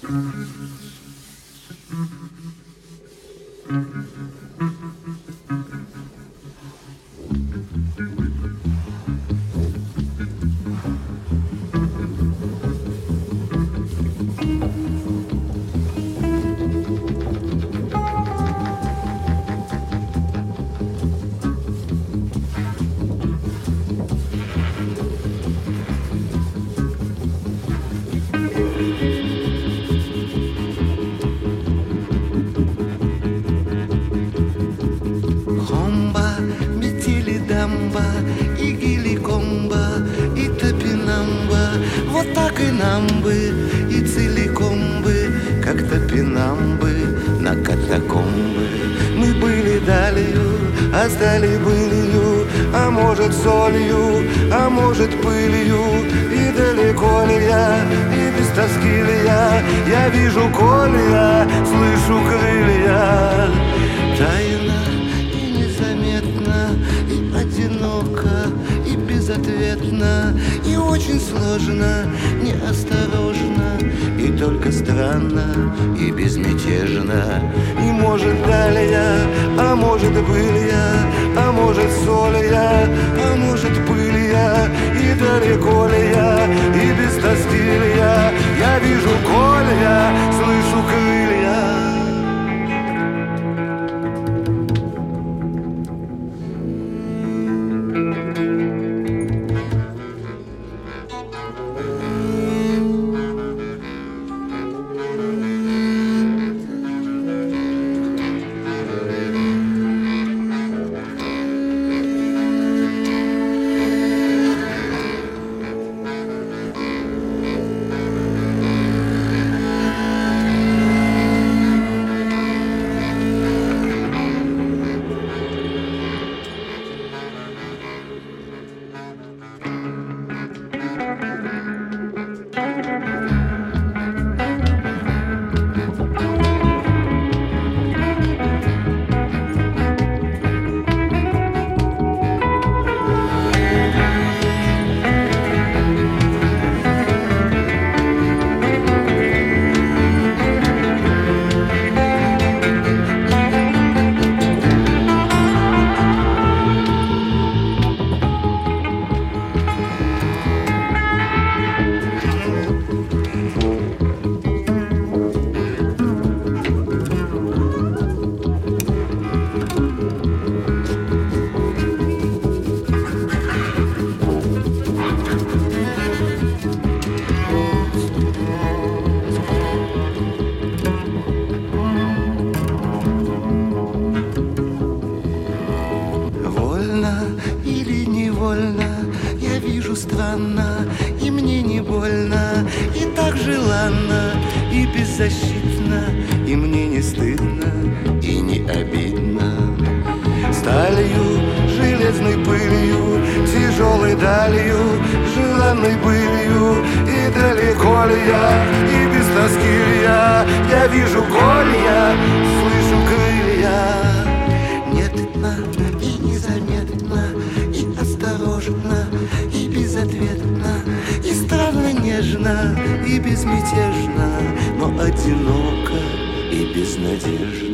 И геликомба, и топинамба, вот так и нам бы, и целиком бы, как топинамбы на катакомбы. Мы были далью, а стали былью, а может солью, а может пылью. И далеко ли я, и без тоски ли я вижу колья, слышу крылья. Тайна и незаметно, и одиноко, и безответно, и очень сложно, неосторожно, и только странно, и безмятежно. И может далее, а может были я, а может соль я, а может пыль я. И далеко ли я, и без тоски ли я вижу колья, слышу крылья. Или невольно, я вижу странно, и мне не больно, и так желанно, и беззащитно, и мне не стыдно, и не обидно. Сталью, железной пылью, тяжелой далью, желанной былью. И далеко ли я, и без тоски ли я вижу колья, слышу крылья. Нетно и незаметно, и осторожно, и безответно, и странно нежно, и безмятежно, но одиноко и безнадежно.